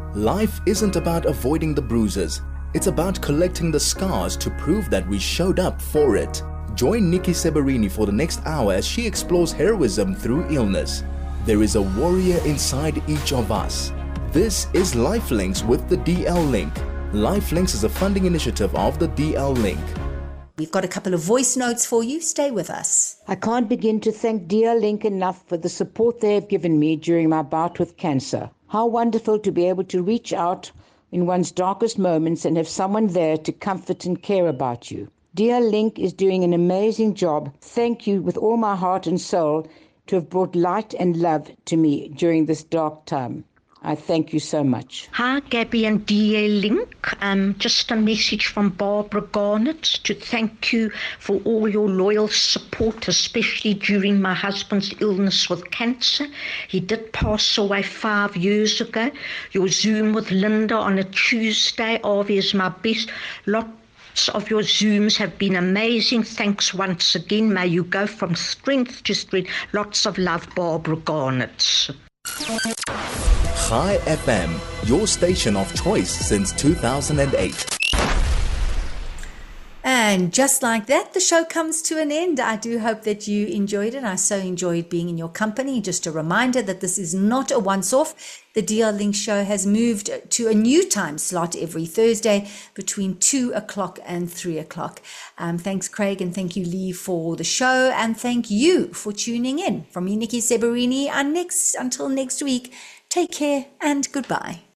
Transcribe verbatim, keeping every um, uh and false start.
Life isn't about avoiding the bruises. It's about collecting the scars to prove that we showed up for it. Join Nikki Seberini for the next hour as she explores heroism through illness. There is a warrior inside each of us. This is Lifelinks with the D L Link. Lifelinks is a funding initiative of the D L Link. We've got a couple of voice notes for you. Stay with us. I can't begin to thank D L Link enough for the support they have given me during my bout with cancer. How wonderful to be able to reach out in one's darkest moments and have someone there to comfort and care about you. D L Link is doing an amazing job. Thank you with all my heart and soul to have brought light and love to me during this dark time. I thank you so much. Hi, Gabby and D A Link. Um, just a message from Barbara Garnett to thank you for all your loyal support, especially during my husband's illness with cancer. He did pass away five years ago. Your Zoom with Linda on a Tuesday, Avi, is my best. Lots of your Zooms have been amazing. Thanks once again. May you go from strength to strength. Lots of love, Barbara Garnett. Chai F M, your station of choice since two thousand eight. And just like that, the show comes to an end. I do hope that you enjoyed it. I so enjoyed being in your company. Just a reminder that this is not a once-off. The D L Link show has moved to a new time slot every Thursday between two o'clock and three o'clock. Um, thanks, Craig, and thank you, Lee, for the show. And thank you for tuning in. From me, Nikki Seberini, and next, until next week, take care and goodbye.